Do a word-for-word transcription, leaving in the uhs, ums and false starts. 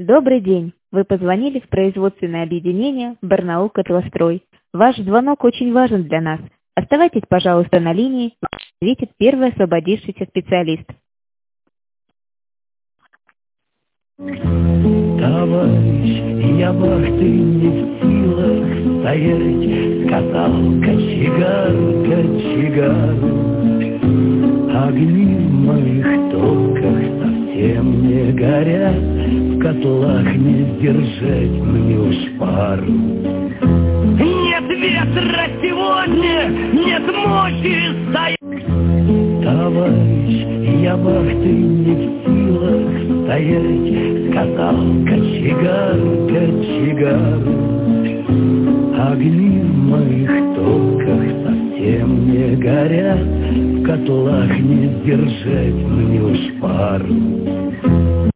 Добрый день! Вы позвонили в производственное объединение «Барнаул Котлострой». Ваш звонок очень важен для нас. Оставайтесь, пожалуйста, на линии, ответит первый освободившийся специалист. Товарищ, я бахты не в силах стоять, сказал кочегар, кочегар. Огни в моих топках совсем не горят, в котлах не сдержать мне уж пару. Нет ветра сегодня, нет мочи стоять. Товарищ, я бахты не в силах стоять, сказал кочегар, кочегар. Огни в моих топках совсем не горят, в котлах не сдержать мне уж пару.